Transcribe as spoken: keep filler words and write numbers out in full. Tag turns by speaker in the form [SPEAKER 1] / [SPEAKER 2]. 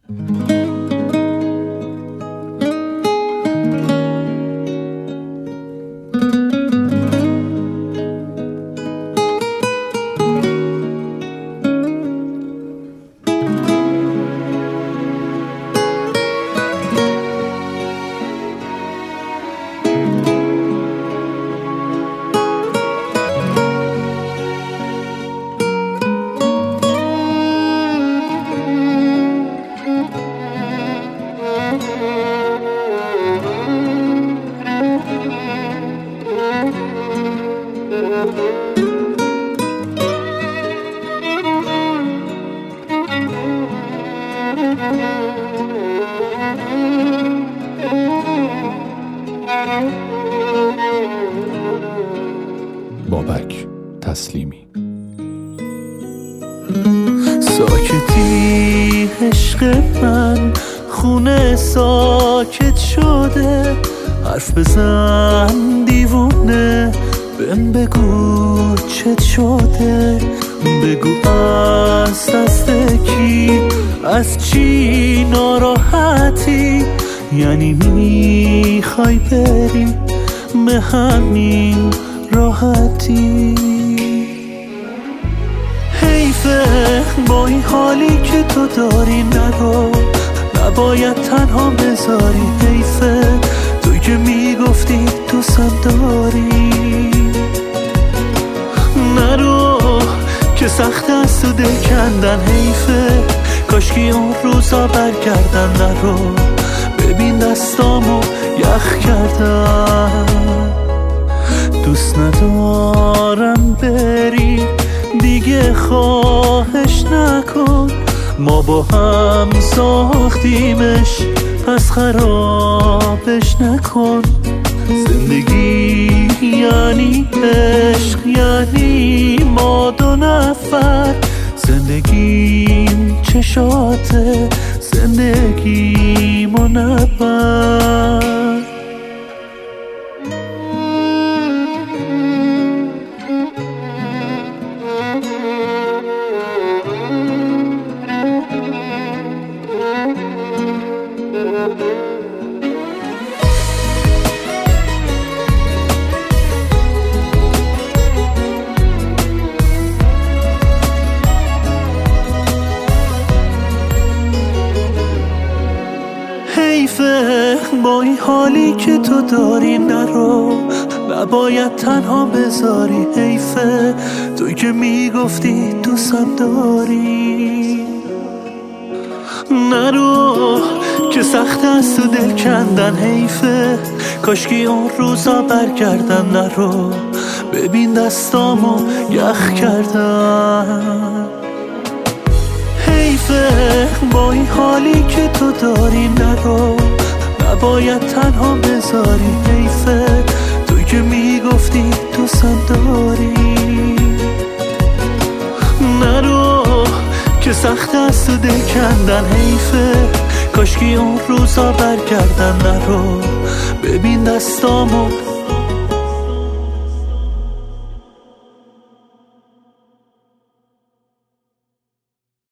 [SPEAKER 1] بابک تسلیمی.
[SPEAKER 2] ساکتی عشق من، خونه ساکت شده، حرف بزن دیوونه، بهم بگو چت شده، بگو از دست کی، از چی ناراحتی، یعنی میخوای بری به همین راحتی. حیفه با این حالی که تو داری نرو، نباید تنها بذاری. حیفه توی که میگفتی دوستم داری، نرو که سخت است تو دل کندن. حیفه کاشکی اون روزا برگردن. نرو ببین دستامو یخ کردن. دوست ندارم بری دیگه، خواهش نکن، ما با هم ساختیمش، پس خرابش نکن. زندگی یعنی عشق، یعنی ما دو نفر، زندگیم چشاته، زندگیمو نبر. حیفه با این حالی که تو داری نرو، نباید تنها بذاری. حیفه توی که میگفتی دوستم داری، نرو که سخت است تو دل کندن. حیفه کاشکی اون روزا برگردن. نرو ببین دستامو یخ کردن. حیفه با این حالی که تو داری نرو، نباید تنها بذاری. حیفه توی که میگفتی دوستم داری، نرو که سخت است تو دل کندن. حیفه کاشکی اون روزا برگردن. نرو ببین دستامو